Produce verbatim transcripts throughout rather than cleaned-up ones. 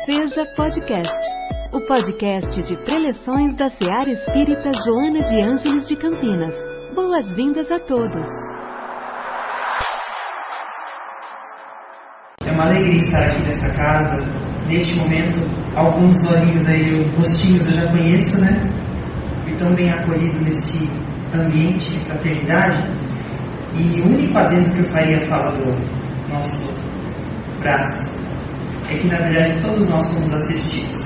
Seja Podcast, o podcast de preleções da Seara Espírita Joana de Ângeles de Campinas. Boas-vindas a todos. É uma alegria estar aqui nessa casa. Neste momento, alguns olhinhos aí, rostinhos eu já conheço, né? Fui tão bem acolhido nesse ambiente de fraternidade. E o único adendo que eu faria à fala do nosso braço é que, na verdade, todos nós somos assistidos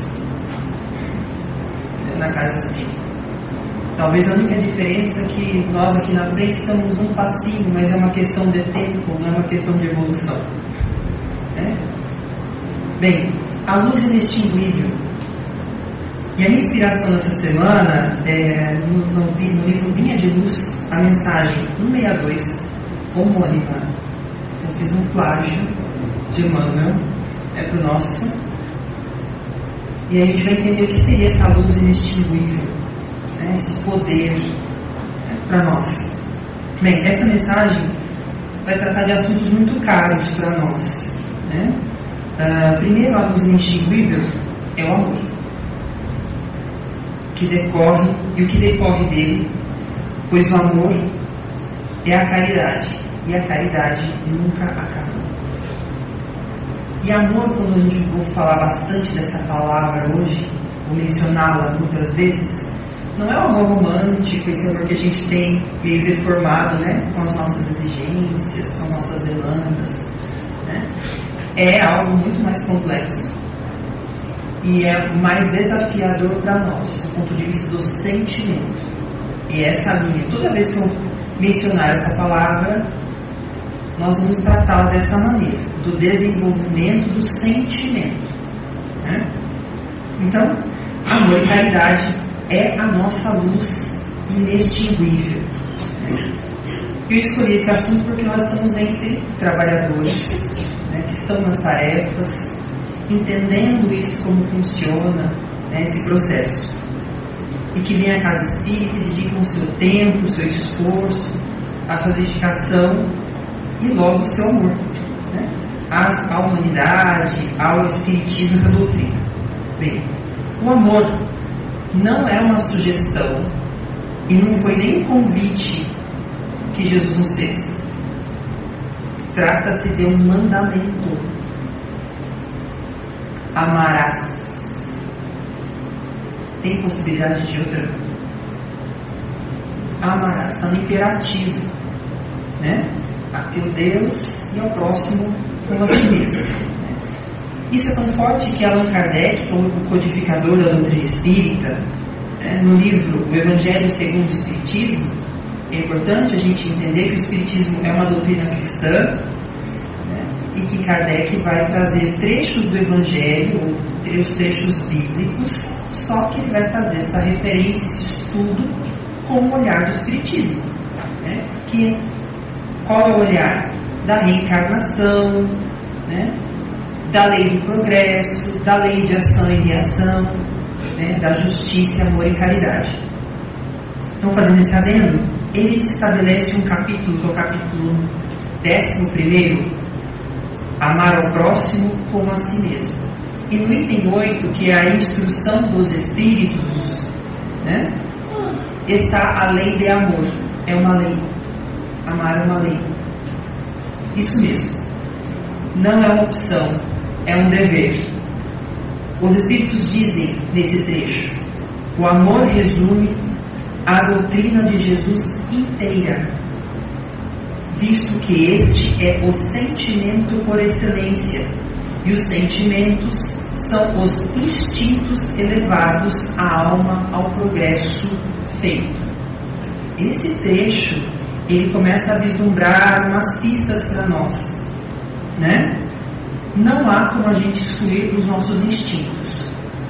na casa espírita. Talvez a única diferença é que nós aqui na frente somos um passinho, mas é uma questão de tempo, não é uma questão de evolução. É? Bem, a luz inextinguível. E a inspiração dessa semana, é, no, no, no livro Vinha de Luz, a mensagem cento e sessenta e dois, homônima. Então fiz um plágio de Emmanuel, é para o nosso. E a gente vai entender o que seria essa luz inextinguível, né, esse poder, né, para nós. Bem, essa mensagem vai tratar de assuntos muito caros para nós. Né? Uh, primeiro, a luz inextinguível é o amor, que decorre, e o que decorre dele, pois o amor é a caridade, e a caridade nunca acaba. E amor, quando a gente for falar bastante dessa palavra hoje, vou mencioná-la muitas vezes, não é o amor romântico, esse amor que a gente tem meio deformado, né, com as nossas exigências, com as nossas demandas, né? É algo muito mais complexo e é mais desafiador para nós, do ponto de vista do sentimento. E essa linha, toda vez que eu mencionar essa palavra, nós vamos tratá-la dessa maneira, do desenvolvimento do sentimento, né? Então, amor e caridade é a nossa luz inextinguível, né? Eu escolhi esse assunto porque nós estamos entre trabalhadores, né, que estão nas tarefas, entendendo isso, como funciona, né, esse processo, e que vem à casa espírita e dedicam o seu tempo, o seu esforço, a sua dedicação e logo o seu amor, né, à, à humanidade, ao espiritismo, essa doutrina. Bem, o amor não é uma sugestão e não foi nem um convite que Jesus nos fez. Trata-se de um mandamento. Amarás. Tem possibilidade de outra? Amarás. Está no imperativo, né? A teu Deus e ao próximo como a si mesmo. Isso é tão forte que Allan Kardec, que é o codificador da doutrina espírita, né, no livro O Evangelho segundo o Espiritismo, é importante a gente entender que o Espiritismo é uma doutrina cristã, né, e que Kardec vai trazer trechos do Evangelho, ou os trechos bíblicos, só que ele vai fazer essa referência, esse estudo, com o olhar do Espiritismo. Né, que, qual é o olhar? Da reencarnação, né, da lei do progresso, da lei de ação e reação, né, da justiça, amor e caridade. Então, fazendo esse adendo, ele estabelece um capítulo, que é o capítulo décimo primeiro, amar ao próximo como a si mesmo. E no item oito, que é a instrução dos espíritos, né, está a lei de amor. É uma lei. Amar é uma lei. Isso mesmo. Não é uma opção, é um dever. Os espíritos dizem nesse trecho: o amor resume a doutrina de Jesus inteira, visto que este é o sentimento por excelência, e os sentimentos são os instintos elevados à alma ao progresso feito. Esse trecho, ele começa a vislumbrar umas pistas para nós, né? Não há como a gente excluir os nossos instintos.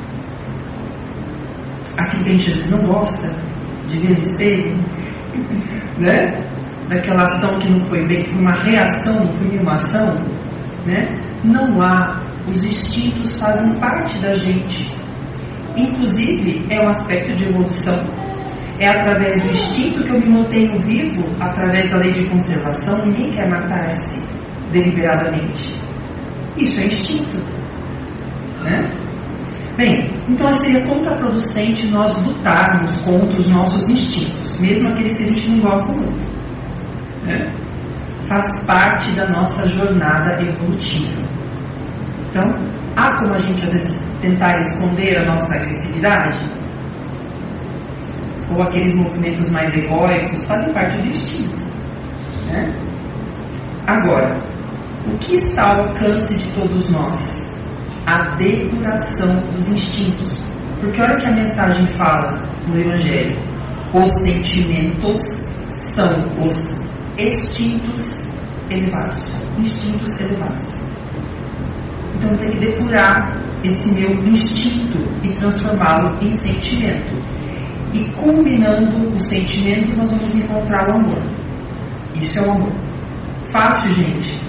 Aqui tem gente que não gosta de ver no espelho, né? Daquela ação que não foi bem, que foi uma reação, não foi nenhuma ação, né? Não há, os instintos fazem parte da gente. Inclusive, é um aspecto de evolução. É através do instinto que eu me mantenho vivo, através da lei de conservação. Ninguém quer matar-se deliberadamente. Isso é instinto, né? Bem, então seria contraproducente nós lutarmos contra os nossos instintos, mesmo aqueles que a gente não gosta muito, né? Faz parte da nossa jornada evolutiva. Então, há como a gente às vezes tentar esconder a nossa agressividade? Ou aqueles movimentos mais egóicos fazem parte do instinto, né? Agora, o que está ao alcance de todos nós? A depuração dos instintos. Porque olha que a mensagem fala no Evangelho: os sentimentos são os instintos elevados. Instintos elevados. Então eu tenho que depurar esse meu instinto e transformá-lo em sentimento. E culminando o sentimento, nós vamos encontrar o amor. Isso é o amor. Fácil, gente?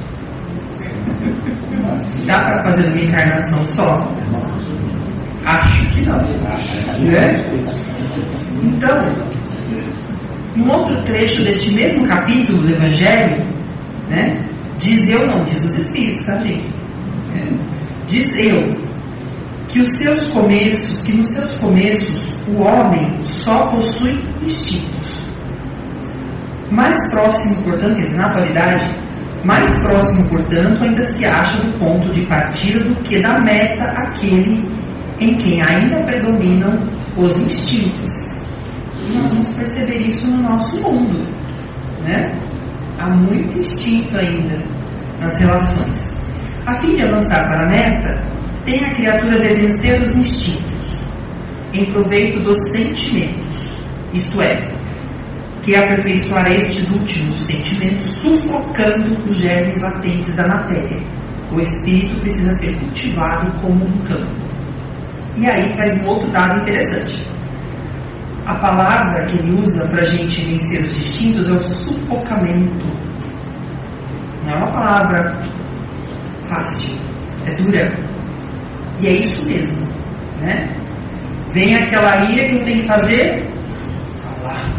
Dá para fazer uma encarnação só? Acho que não, né? Então, num outro trecho deste mesmo capítulo do Evangelho, né, diz eu não, diz os Espíritos, tá, gente? É, diz eu que os seus começos, que nos seus começos o homem só possui instintos. Mais próximo, portanto, quer dizer, na atualidade, mais próximo, portanto, ainda se acha do ponto de partida do que da meta aquele em quem ainda predominam os instintos. E nós vamos perceber isso no nosso mundo, né? Há muito instinto ainda nas relações. A fim de avançar para a meta, tem a criatura de vencer os instintos, em proveito dos sentimentos, isto é, que aperfeiçoar estes últimos sentimentos, sufocando os germes latentes da matéria. O espírito precisa ser cultivado como um campo. E aí traz um outro dado interessante. A palavra que ele usa para a gente vencer os instintos é o sufocamento. Não é uma palavra fácil, é dura. E é isso mesmo, né? Vem aquela ira que eu tenho que fazer, falar,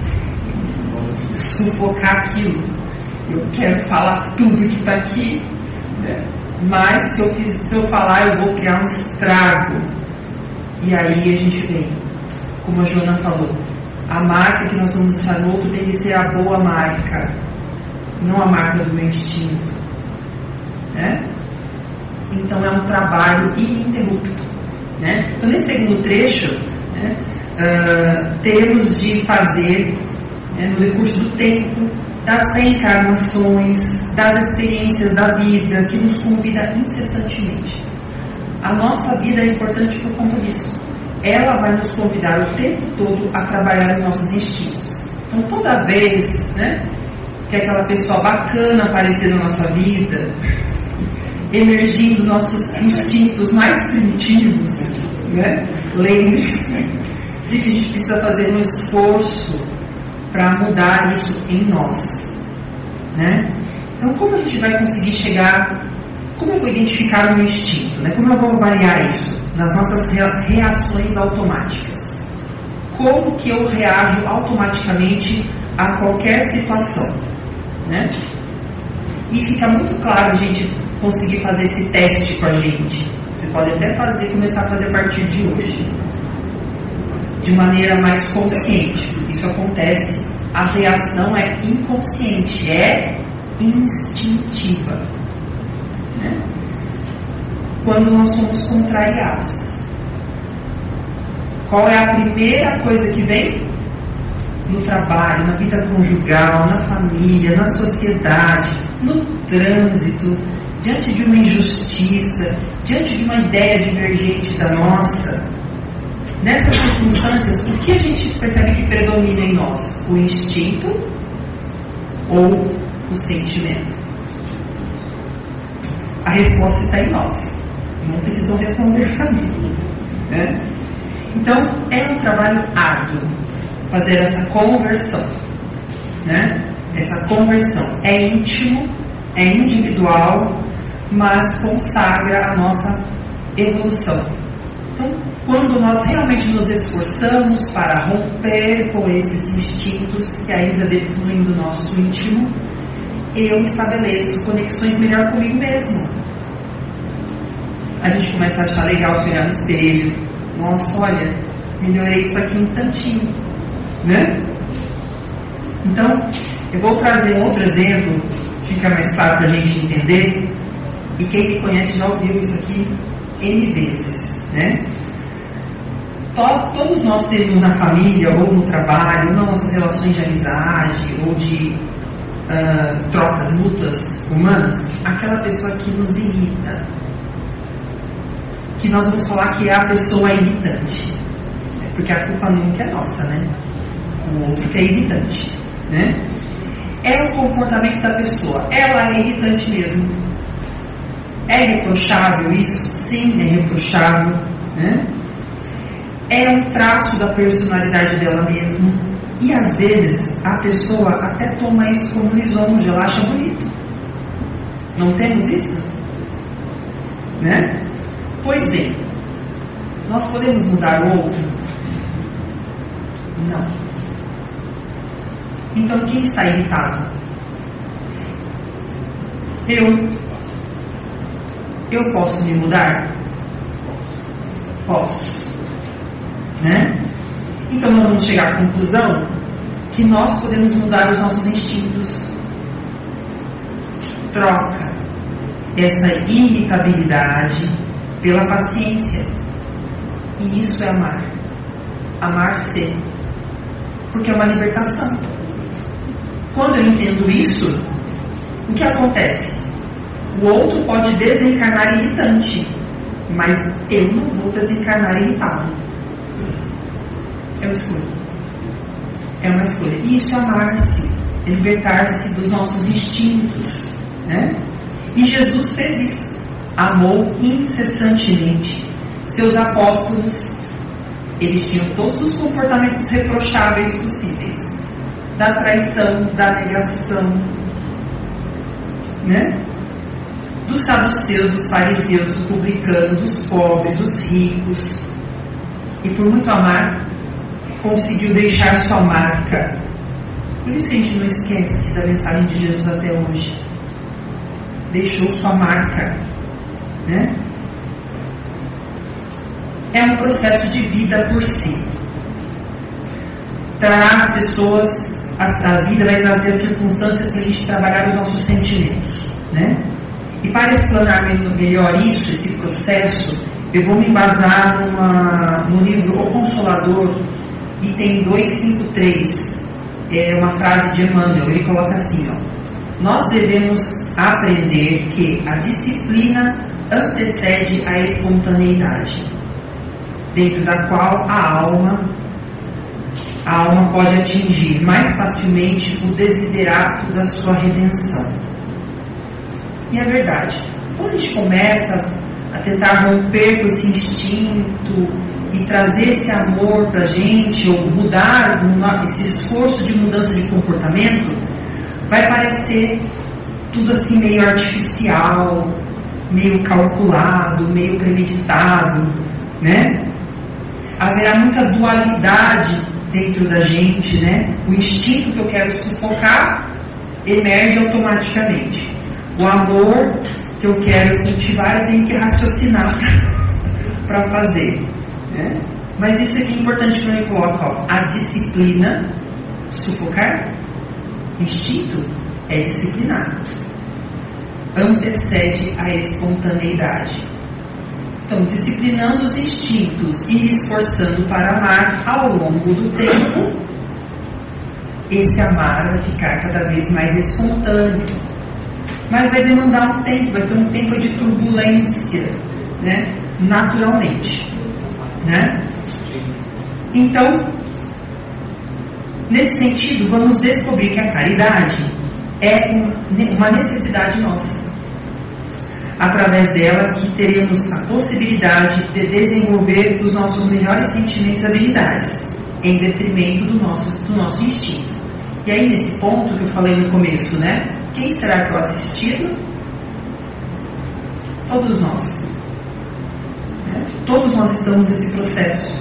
sufocar aquilo. Eu quero falar tudo que está aqui, né? Mas se eu, se eu falar, eu vou criar um estrago. E aí a gente vem, como a Joana falou, a marca que nós vamos deixar no outro tem que ser a boa marca, não a marca do meu instinto, né? Então é um trabalho ininterrupto, né? Então nesse segundo trecho, né, uh, temos de fazer, né, no decurso do tempo, das reencarnações, das experiências da vida, que nos convida incessantemente. A nossa vida é importante por conta disso. Ela vai nos convidar o tempo todo a trabalhar os nossos instintos. Então toda vez, né, que aquela pessoa bacana aparecer na nossa vida, emergindo nossos instintos mais primitivos, né, lembre-se de que a gente precisa fazer um esforço para mudar isso em nós, né? Então, como a gente vai conseguir chegar, como eu vou identificar o meu instinto, né? Como eu vou avaliar isso nas nossas reações automáticas? Como que eu reajo automaticamente a qualquer situação, né? E fica muito claro, gente, conseguir fazer esse teste com a gente. Você pode até fazer, começar a fazer a partir de hoje, de maneira mais consciente. Isso acontece, a reação é inconsciente, é instintiva, né? Quando nós somos contrariados, qual é a primeira coisa que vem? No trabalho, na vida conjugal, na família, na sociedade, no trânsito, diante de uma injustiça, diante de uma ideia divergente da nossa. Nessas circunstâncias, o que a gente percebe que predomina em nós? O instinto ou o sentimento? A resposta está em nós. Não precisam responder para mim, né? Então, é um trabalho árduo fazer essa conversão, né? Essa conversão é íntimo, é individual, mas consagra a nossa evolução. Então, quando nós realmente nos esforçamos para romper com esses instintos que ainda defluem do nosso íntimo, eu estabeleço conexões melhor comigo mesmo. a gente começa a achar legal se olhar no espelho. Nossa, olha, melhorei isso aqui um tantinho, né? Então, eu vou trazer um outro exemplo, fica mais claro para a gente entender. E quem me conhece já ouviu isso aqui N vezes, né? Todos nós temos na família, ou no trabalho, ou nas nossas relações de amizade, ou de uh, trocas mútuas humanas, aquela pessoa que nos irrita, que nós vamos falar que é a pessoa irritante, porque a culpa nunca é nossa, né? O outro que é irritante, né? É o comportamento da pessoa, ela é irritante mesmo. É reprochável isso? Sim, é reprochável, né? É um traço da personalidade dela mesma. E às vezes a pessoa até toma isso como lisonja, ela acha bonito. Não temos isso? Né? Pois bem, nós podemos mudar o outro? Não. Então quem está irritado? Eu. Eu posso me mudar? Posso. Né? Então nós vamos chegar à conclusão que nós podemos mudar os nossos instintos. Troca essa irritabilidade pela paciência. E isso é amar. Amar-se. Porque é uma libertação. Quando eu entendo isso, o que acontece? O outro pode desencarnar irritante, mas eu não vou desencarnar irritado. É uma escolha. É uma escolha. E isso é amar-se, é libertar-se dos nossos instintos, né? E Jesus fez isso. Amou incessantemente. Seus apóstolos, eles tinham todos os comportamentos reprocháveis possíveis. Da traição, da negação, né? Dos saduceus, dos fariseus, dos publicanos, dos pobres, dos ricos. E por muito amar, conseguiu deixar sua marca. Por isso que a gente não esquece da mensagem de Jesus até hoje. Deixou sua marca, né? É um processo de vida por si. Trará as pessoas, a, a vida vai trazer as circunstâncias para a gente trabalhar os nossos sentimentos, né? E para explanar melhor isso, esse processo, eu vou me embasar numa, no livro O Consolador, item duzentos e cinquenta e três. É uma frase de Emmanuel, ele coloca assim, ó: nós devemos aprender que a disciplina antecede a espontaneidade, dentro da qual a alma, a alma pode atingir mais facilmente o desiderato da sua redenção. E é verdade. Quando a gente começa a tentar romper com esse instinto e trazer esse amor para a gente, ou mudar uma, esse esforço de mudança de comportamento, vai parecer tudo assim meio artificial, meio calculado, meio premeditado, né? Haverá muita dualidade dentro da gente, né? O instinto que eu quero sufocar emerge automaticamente. O amor que eu quero cultivar, eu tenho que raciocinar para fazer, né? Mas isso aqui é importante que eu coloco, ó, a disciplina, sufocar, instinto é disciplinar, antecede a espontaneidade. Então, disciplinando os instintos e me esforçando para amar ao longo do tempo, esse amar vai ficar cada vez mais espontâneo. Mas vai demandar um tempo, vai ter um tempo de turbulência, né? Naturalmente, né? Então, nesse sentido, vamos descobrir que a caridade é uma necessidade nossa. Através dela que teremos a possibilidade de desenvolver os nossos melhores sentimentos e habilidades, em detrimento do nosso, do nosso instinto. E aí, nesse ponto que eu falei no começo, né? Quem será que é o assistido? Todos nós. Né? Todos nós estamos nesse processo.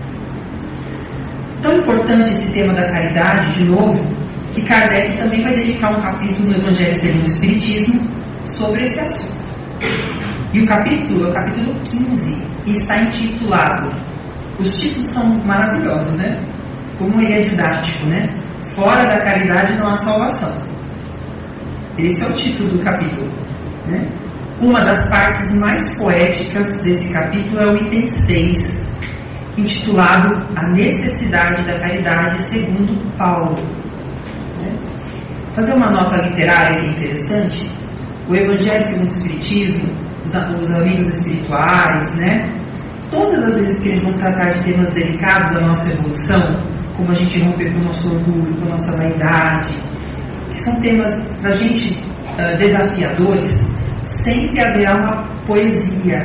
Tão importante esse tema da caridade, de novo, que Kardec também vai dedicar um capítulo no Evangelho segundo o Espiritismo sobre esse assunto. E o capítulo é o capítulo quinze e está intitulado, os títulos são maravilhosos, né? Como ele é didático, né? Fora da caridade não há salvação. Esse é o título do capítulo, né? Uma das partes mais poéticas desse capítulo é o item seis, intitulado A Necessidade da Caridade segundo Paulo. Né? Fazer uma nota literária que é interessante. O Evangelho segundo o Espiritismo, os, os amigos espirituais, né? Todas as vezes que eles vão tratar de temas delicados da nossa evolução, como a gente romper com o nosso orgulho, com a nossa vaidade, que são temas para a gente uh, desafiadores, sempre haverá uma poesia.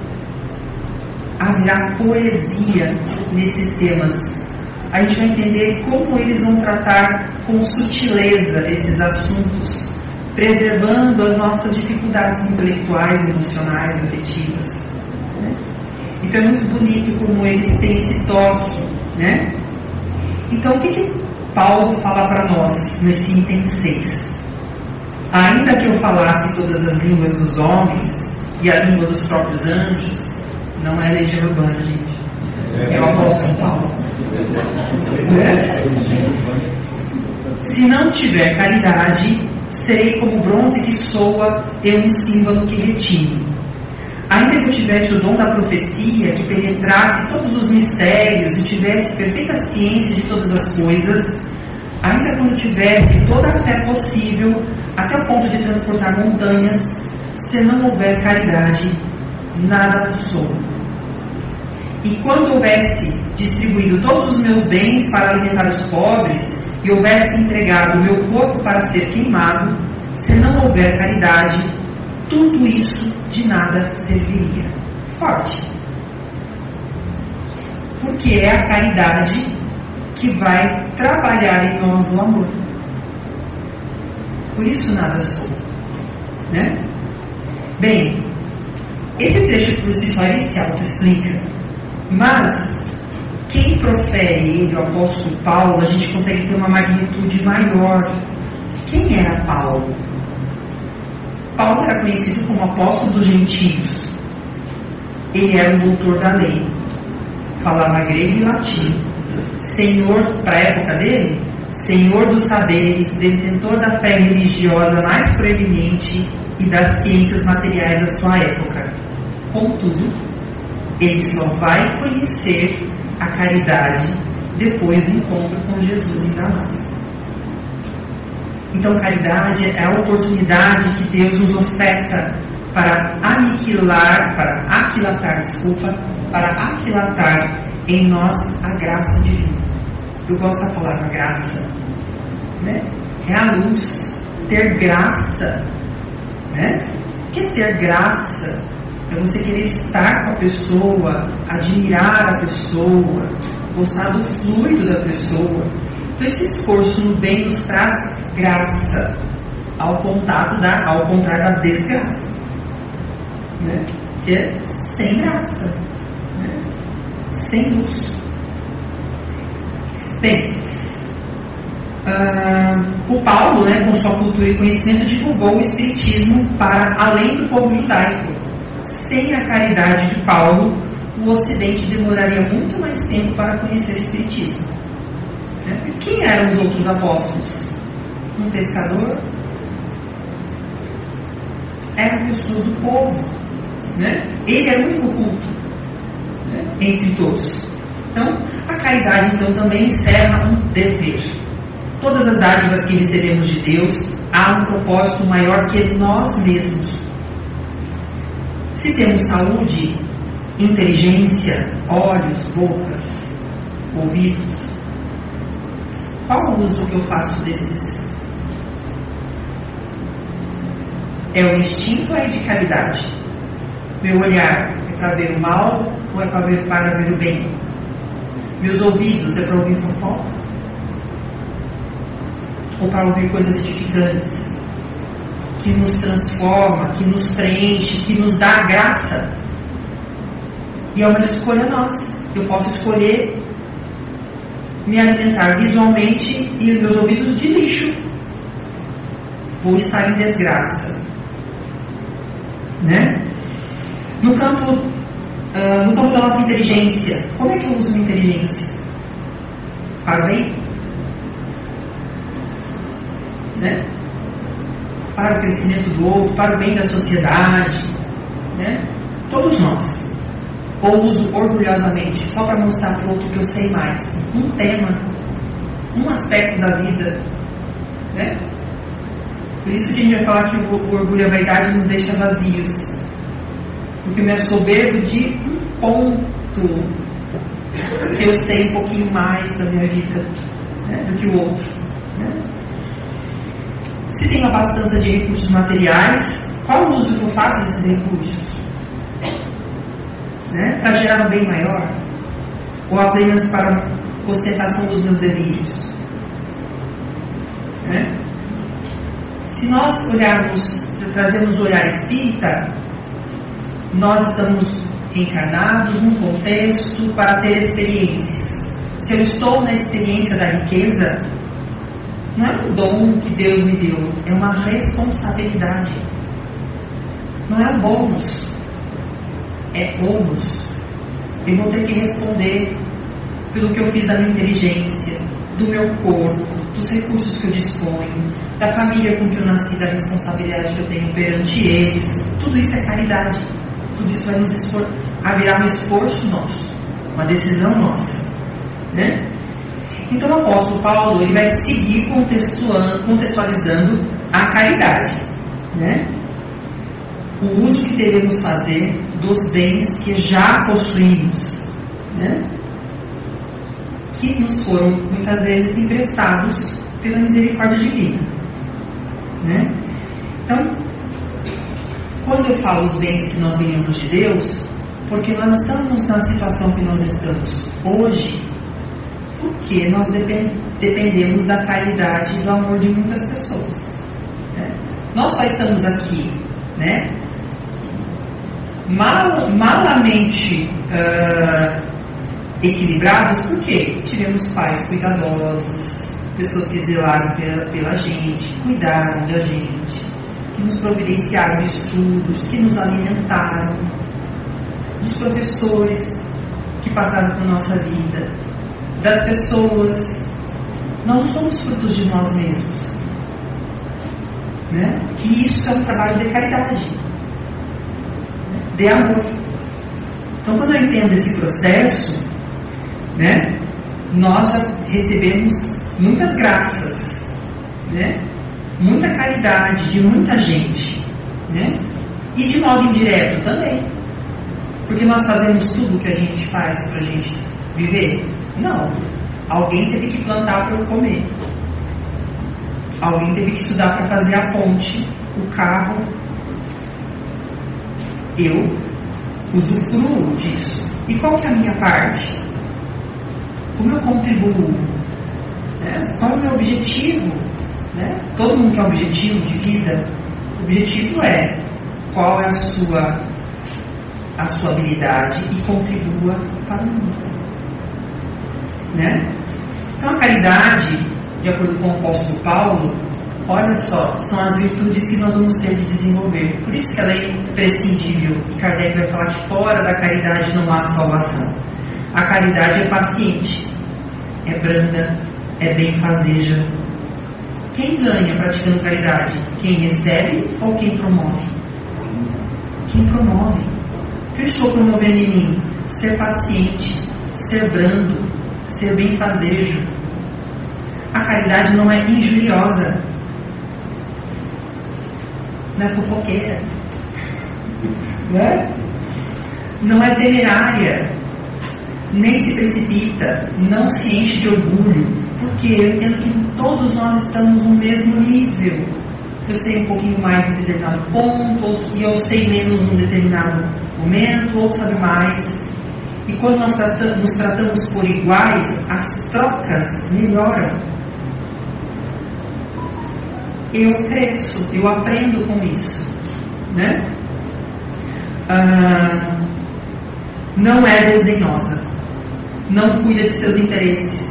Haverá poesia nesses temas. A gente vai entender como eles vão tratar com sutileza esses assuntos, preservando as nossas dificuldades intelectuais, emocionais, afetivas. Né? Então é muito bonito como eles têm esse toque, né? Então o que, que Paulo fala para nós nesse item seis? Ainda que eu falasse todas as línguas dos homens e a língua dos próprios anjos, não é legião urbana, gente. É o apóstolo Paulo. É. Se não tiver caridade, serei como bronze que soa e um símbolo que retine. Ainda que eu tivesse o dom da profecia, que penetrasse todos os mistérios e tivesse perfeita ciência de todas as coisas, ainda quando tivesse toda a fé possível, até o ponto de transportar montanhas, se não houver caridade, nada sou. E quando houvesse distribuído todos os meus bens para alimentar os pobres, e houvesse entregado o meu corpo para ser queimado, se não houver caridade, tudo isso de nada serviria. Forte. Porque é a caridade que vai trabalhar em nós o amor. Por isso nada sou. Né? Bem, esse trecho crucificado se auto-explica, mas quem profere ele, o apóstolo Paulo, a gente consegue ter uma magnitude maior. Quem era Paulo? Paulo era conhecido como apóstolo dos gentios. Ele era um doutor da lei, falava grego e latim, senhor, para a época dele, senhor dos saberes, detentor da fé religiosa mais proeminente e das ciências materiais da sua época. Contudo, ele só vai conhecer a caridade depois do encontro com Jesus em Damasco. Então, caridade é a oportunidade que Deus nos oferta para aniquilar, para aquilatar, desculpa, para aquilatar em nós a graça divina. Eu gosto da palavra graça, né? É a luz. Ter graça, né? O que é ter graça? É você querer estar com a pessoa, admirar a pessoa, gostar do fluido da pessoa. Então esse esforço no bem nos traz graça, ao contato da, ao contrário da desgraça, né? Que é sem graça, né? Sem luz. Bem, uh, o Paulo, né, com sua cultura e conhecimento, divulgou o Espiritismo para além do povo judaico. Sem a caridade de Paulo, o Ocidente demoraria muito mais tempo para conhecer o Espiritismo. Né? Quem eram os outros apóstolos? Um pescador? Eram pessoas do povo. Né? Ele era o único culto, né, entre todos. Então, a caridade então também encerra um dever. Todas as dádivas que recebemos de Deus, há um propósito maior que nós mesmos. Se temos saúde, inteligência, olhos, bocas, ouvidos, qual o uso que eu faço desses? É o instinto ou é de caridade? Meu olhar é para ver o mal ou é para ver, para ver o bem? Meus ouvidos é para ouvir fofoca? Ou para ouvir coisas edificantes? Que nos transforma, que nos preenche, que nos dá graça. E é uma escolha nossa. Eu posso escolher me alimentar visualmente e meus ouvidos de lixo. Vou estar em desgraça. Né? No campo, uh, no campo da nossa inteligência, como é que eu uso a inteligência? Para o bem? Né? Para o crescimento do outro, para o bem da sociedade, né? Todos nós. Ou uso orgulhosamente, só para mostrar para o outro que eu sei mais. Um tema, um aspecto da vida, né? Por isso que a gente vai falar que o, o orgulho e a vaidade nos deixa vazios. Porque eu me assoberbo de um ponto que eu sei um pouquinho mais da minha vida, né, do que o outro, né? Se tem abastança de recursos materiais, qual o uso que eu faço desses recursos? Né? Para gerar um bem maior? Ou apenas para ostentação dos meus delírios? Né? Se nós olharmos, trazemos o olhar espírita, nós estamos reencarnados num contexto para ter experiências. Se eu estou na experiência da riqueza, não é um dom que Deus me deu, é uma responsabilidade. Não é um bônus, é ônus. Eu vou ter que responder pelo que eu fiz da minha inteligência, do meu corpo, dos recursos que eu disponho, da família com que eu nasci, da responsabilidade que eu tenho perante eles. Tudo isso é caridade. Tudo isso vai nos expor, a virar um esforço nosso, uma decisão nossa, né? Então o apóstolo Paulo ele vai seguir contextualizando a caridade, né? O uso que devemos fazer dos bens que já possuímos, né? Que nos foram muitas vezes emprestados pela misericórdia divina, né? Então, quando eu falo os bens que nós ganhamos de Deus, porque nós estamos na situação que nós estamos hoje, porque nós dependemos da caridade e do amor de muitas pessoas, né? Nós só estamos aqui, né, mal, malamente uh, equilibrados porque tivemos pais cuidadosos, pessoas que zelaram pela, pela gente, cuidaram da gente, que nos providenciaram estudos, que nos alimentaram, dos professores que passaram por nossa vida, das pessoas. Nós não somos frutos de nós mesmos, né? E isso é um trabalho de caridade, de amor. Então, quando eu entendo esse processo, né, nós já recebemos muitas graças, né? Muita caridade de muita gente, né? E de modo indireto também, porque nós fazemos tudo o que a gente faz para a gente viver? Não. Alguém teve que plantar para eu comer, alguém teve que estudar para fazer a ponte, o carro. Eu usufruo disso. E qual que é a minha parte? Como eu contribuo? Né? Qual é o meu objetivo? Né? Todo mundo quer um objetivo de vida. O objetivo é qual é a sua, a sua habilidade e contribua para o mundo, né? Então a caridade, de acordo com o apóstolo Paulo, olha só, são as virtudes que nós vamos ter de desenvolver. Por isso que ela é imprescindível. E Kardec vai falar que fora da caridade não há salvação. A caridade é paciente, é branda, é benfazeja. Quem ganha praticando caridade? Quem recebe ou quem promove? Quem promove. O que eu estou promovendo em mim? Ser paciente, ser brando, ser benfazejo. A caridade não é injuriosa, não é fofoqueira, né? Não é temerária, nem se precipita, não se enche de orgulho, porque eu entendo que todos nós estamos no mesmo nível. Eu sei um pouquinho mais em determinado ponto, outro, e eu sei menos num determinado momento, outro sabe mais. E quando nós tratamos, nos tratamos por iguais, as trocas melhoram. Eu cresço, eu aprendo com isso, né? Ah, não é desdenhosa, não cuida de seus interesses.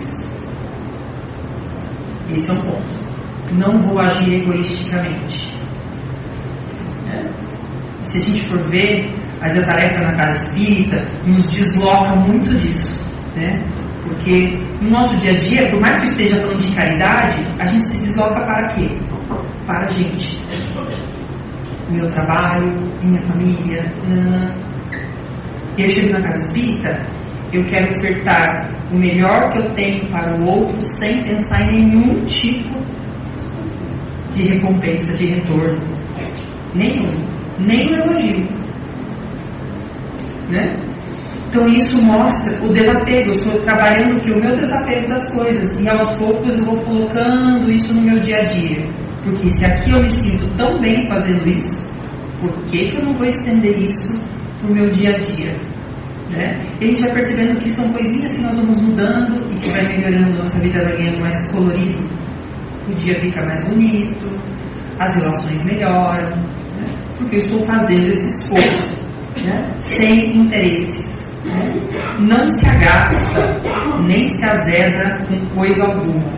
Esse é um ponto. Não vou agir egoisticamente, né? Se a gente for ver, a Mas a tarefa na casa espírita nos desloca muito disso, né? Porque no nosso dia a dia, por mais que esteja falando de caridade, a gente se desloca para quê? Para a gente. Meu trabalho, minha família, nanã. E eu chego na casa espírita, eu quero ofertar o melhor que eu tenho para o outro sem pensar em nenhum tipo de recompensa, de retorno. Nenhum. Nem um elogio. Né? Então isso mostra o desapego. Eu estou trabalhando aqui o meu desapego das coisas. E aos poucos eu vou colocando isso no meu dia a dia. Porque se aqui eu me sinto tão bem fazendo isso, por que, que eu não vou estender isso para o meu dia a dia? Né? E a gente vai percebendo que são coisinhas que nós vamos mudando e que vai melhorando, nossa vida vai ganhando mais colorido, o dia fica mais bonito, as relações melhoram, né? Porque eu estou fazendo esse esforço, né? Sem interesses, né? Não se agasta nem se azeda com coisa alguma.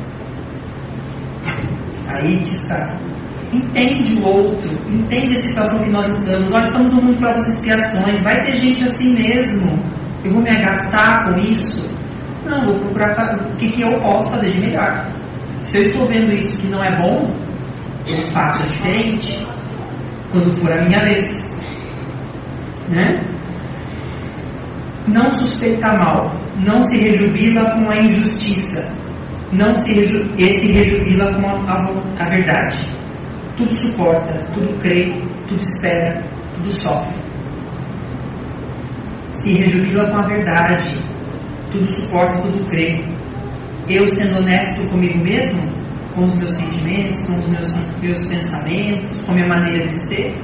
Aí que está. Entende o outro, entende a situação que nós estamos. Nós estamos num mundo de provas e expiações. Vai ter gente assim mesmo. Eu vou me agastar com isso? Não, vou procurar o que, que eu posso fazer de melhor. Se eu estou vendo isso que não é bom, eu faço diferente quando for a minha vez, né? Não suspeita mal, não se rejubila com a injustiça, não se reju, esse rejubila com a, a, a verdade. Tudo suporta, tudo crê, tudo espera, tudo sofre. Se rejubila com a verdade, tudo suporta, tudo crê. Eu sendo honesto comigo mesmo, com os meus sentimentos, com os meus, meus pensamentos, com a minha maneira de ser,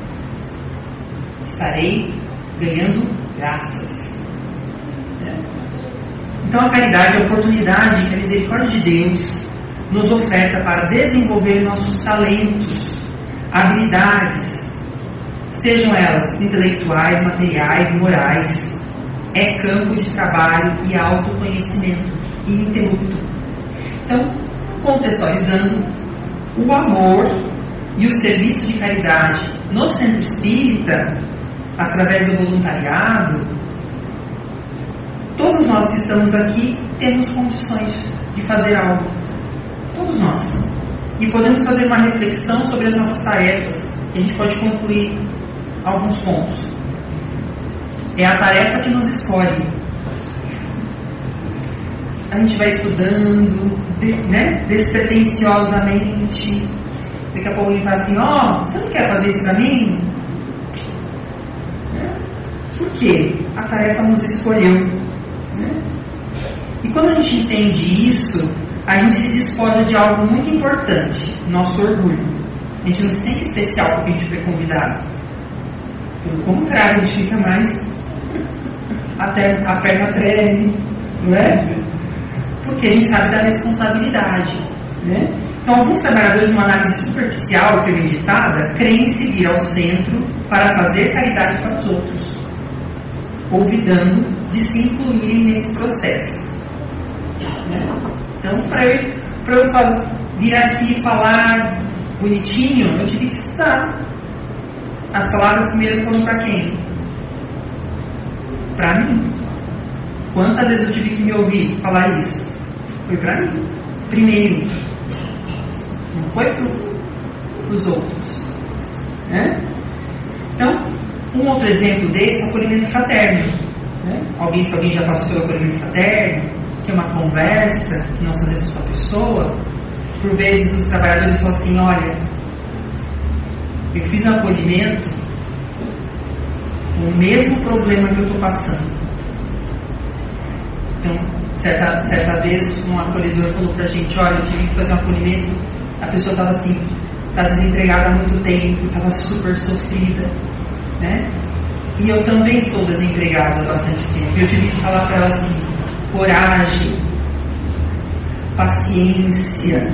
estarei ganhando graças. Né? Então a caridade é a oportunidade que a misericórdia de Deus nos oferta para desenvolver nossos talentos, habilidades, sejam elas intelectuais, materiais, morais. É campo de trabalho e autoconhecimento ininterrupto. Então, contextualizando, o amor e o serviço de caridade no centro espírita, através do voluntariado, todos nós que estamos aqui temos condições de fazer algo. Todos nós. E podemos fazer uma reflexão sobre as nossas tarefas. E a gente pode concluir alguns pontos. É a tarefa que nos escolhe. A gente vai estudando, né, despretensiosamente. Daqui a pouco a gente fala assim: ó, oh, você não quer fazer isso pra mim? Né? Por quê? A tarefa nos escolheu. Né? E quando a gente entende isso, a gente se despoja de algo muito importante, nosso orgulho. A gente não se sente especial porque a gente foi convidado. Pelo contrário, a gente fica mais a, ter, a perna treme, não é? Porque a gente sabe da responsabilidade, né? Então, alguns trabalhadores, numa análise superficial e premeditada, creem em seguir ao centro para fazer caridade para os outros, olvidando de se incluírem nesse processo. Né? Então, para eu, eu vir aqui e falar bonitinho, eu tive que estudar. As palavras primeiro foram para quem? Para mim. Quantas vezes eu tive que me ouvir falar isso? Foi para mim. Primeiro. Não foi para os outros. Né? Então, um outro exemplo desse é o acolhimento fraterno. Né? Alguém, se alguém já passou pelo acolhimento fraterno, que é uma conversa que nós fazemos com a pessoa, por vezes os trabalhadores falam assim: olha, eu fiz um acolhimento com o mesmo problema que eu estou passando. Então, certa, certa vez um acolhedor falou pra gente: olha, eu tive que fazer um acolhimento, a pessoa estava assim, está desempregada há muito tempo, estava super sofrida, né? E eu também estou desempregada há bastante tempo. Eu tive que falar para ela assim: coragem, paciência,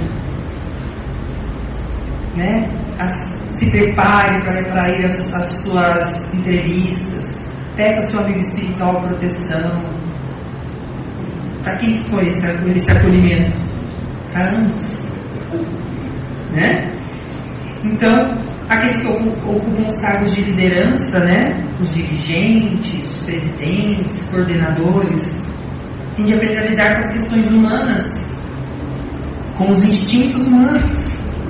né? As, se prepare para ir às, às suas entrevistas, peça ao seu amigo espiritual proteção. Para quem foi esse, esse acolhimento? Para ambos, né? Então, aqueles que ocupam os cargos de liderança, né? os dirigentes, os presidentes, coordenadores, tem de aprender a lidar com as questões humanas, com os instintos humanos.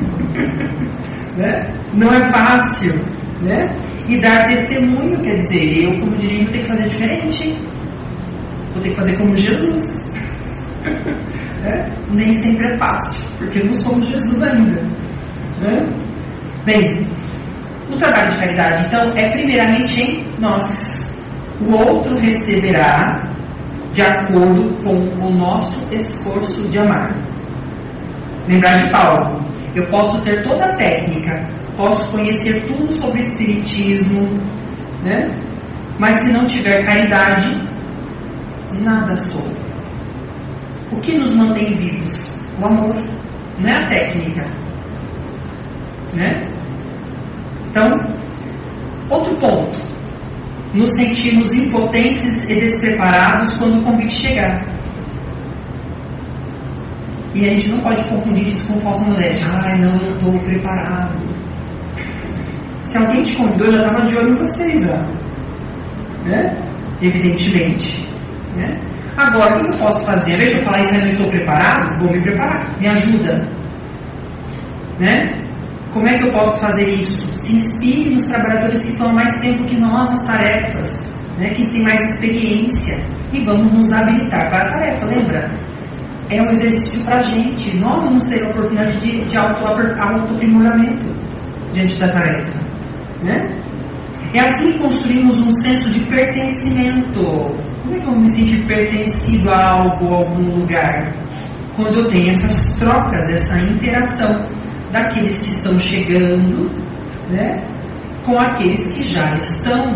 Né? Não é fácil, né? E dar testemunho, quer dizer, eu como dirigente vou ter que fazer diferente, vou ter que fazer como Jesus. Né? Nem sempre é fácil, porque não somos Jesus ainda, né? Bem, o trabalho de caridade então é primeiramente em nós. O outro receberá de acordo com o nosso esforço de amar. Lembrar de Paulo: eu posso ter toda a técnica, posso conhecer tudo sobre o espiritismo, né? Mas se não tiver caridade, nada sou. O que nos mantém vivos? O amor, não é a técnica, né? Então, outro ponto: nos sentimos impotentes e despreparados quando o convite chegar. E a gente não pode confundir isso com falsa modéstia. Ai, não, eu estou preparado. Se alguém te convidou, eu já estava de olho em vocês, ó. Né? Evidentemente, né? Agora, o que eu posso fazer? Ao invés de eu falar isso, eu não estou preparado, vou me preparar. Me ajuda, né? Como é que eu posso fazer isso? Se inspire nos trabalhadores que estão há mais tempo que nós nas tarefas, né? Que tem mais experiência, e vamos nos habilitar para a tarefa. Lembra? É um exercício para a gente. Nós vamos ter a oportunidade de, de auto, autoaprimoramento diante da tarefa, né? É assim que construímos um senso de pertencimento. Como é que eu me sentir pertencido a algo, a algum lugar? Quando eu tenho essas trocas, essa interação daqueles que estão chegando, né, com aqueles que já estão.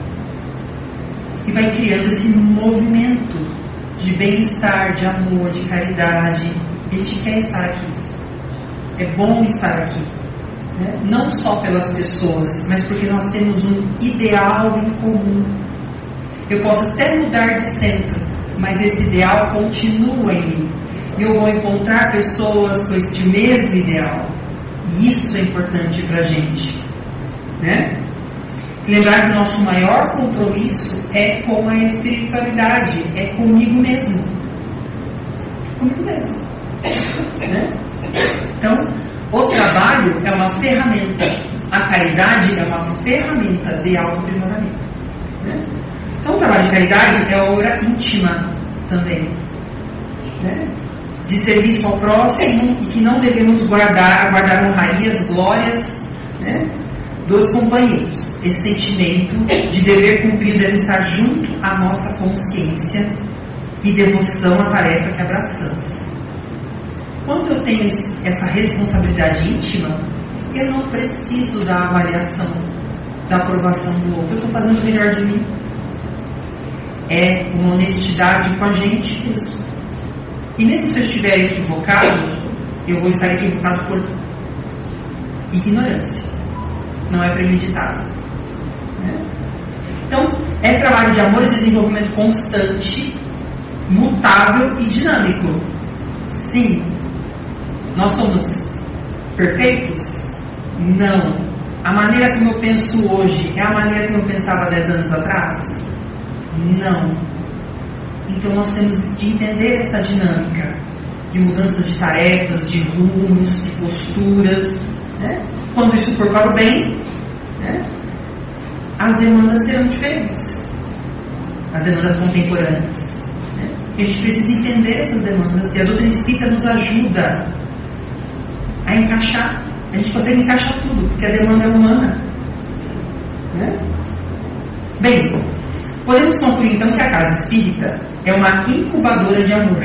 E vai criando esse movimento de bem-estar, de amor, de caridade. A gente quer estar aqui. É bom estar aqui. Né? Não só pelas pessoas, mas porque nós temos um ideal em comum. Eu posso até mudar de centro, mas esse ideal continua em mim. E eu vou encontrar pessoas com este mesmo ideal. E isso é importante para a gente. Né? Lembrar que o nosso maior compromisso é com a espiritualidade, é comigo mesmo. Comigo mesmo. Né? Então, o trabalho é uma ferramenta. A caridade é uma ferramenta de autoaprimoramento. Né? Então, o trabalho de caridade é obra íntima também. Né? De serviço ao próximo, e que não devemos guardar, guardar honrarias, glórias, né, dos companheiros. Esse sentimento de dever cumprido deve estar junto à nossa consciência e devoção à tarefa que abraçamos. Quando eu tenho essa responsabilidade íntima, eu não preciso da avaliação, da aprovação do outro. Eu estou fazendo o melhor de mim. É uma honestidade com a gente mesmo. E mesmo se eu estiver equivocado, eu vou estar equivocado por ignorância. Não é premeditado. Né? Então, é trabalho de amor e desenvolvimento constante, mutável e dinâmico. Sim. Nós somos perfeitos? Não. A maneira como eu penso hoje é a maneira como eu pensava dez anos atrás? Não. Então nós temos que entender essa dinâmica de mudanças de tarefas, de rumos, de posturas, né? Quando isso for para o bem, né, as demandas serão diferentes, as demandas contemporâneas, né? E a gente precisa entender essas demandas, e a doutrina espírita nos ajuda a encaixar. A gente consegue encaixar tudo, porque a demanda é humana, né? Bem, podemos concluir então que a casa espírita é uma incubadora de amor.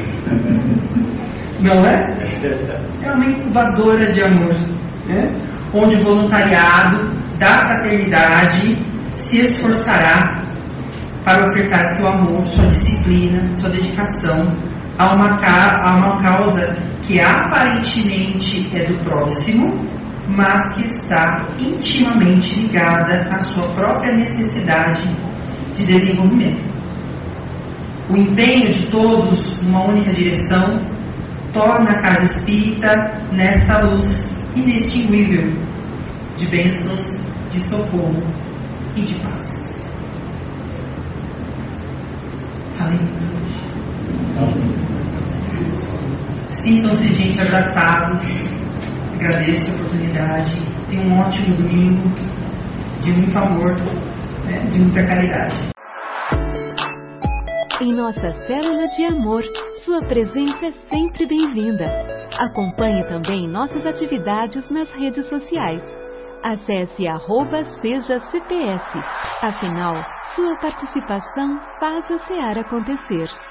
Não é? É uma incubadora de amor, né? Onde o voluntariado da fraternidade se esforçará para ofertar seu amor, sua disciplina, sua dedicação a uma, ca- a uma causa que aparentemente é do próximo, mas que está intimamente ligada à sua própria necessidade de desenvolvimento. O empenho de todos numa única direção torna a casa espírita nesta luz inextinguível de bênçãos de socorro e de paz. Falei muito hoje. Sintam-se, gente, abraçados. Agradeço a oportunidade. Tenham um ótimo domingo, de muito amor, né, de muita caridade. Em nossa célula de amor, sua presença é sempre bem-vinda. Acompanhe também nossas atividades nas redes sociais. Acesse arroba seja C P S. Afinal, sua participação faz a Seara acontecer.